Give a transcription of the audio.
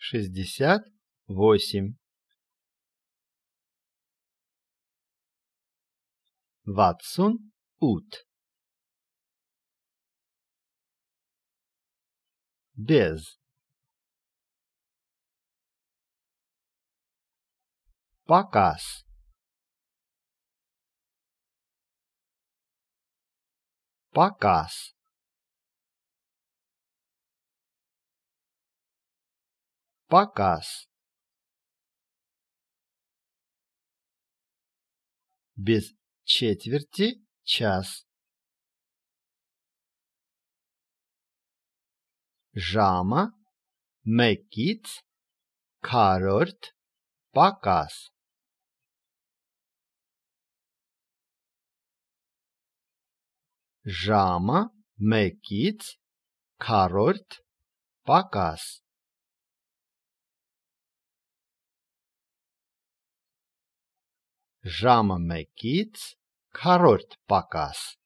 68. Ватсон ут. Без. Показ. Показ. Показ. Без четверти час. Ժամը մեկից քառորդ պակաս. Ժամը մեկից քառորդ պակաս. Ժամը մեկից քառորդ պակաս.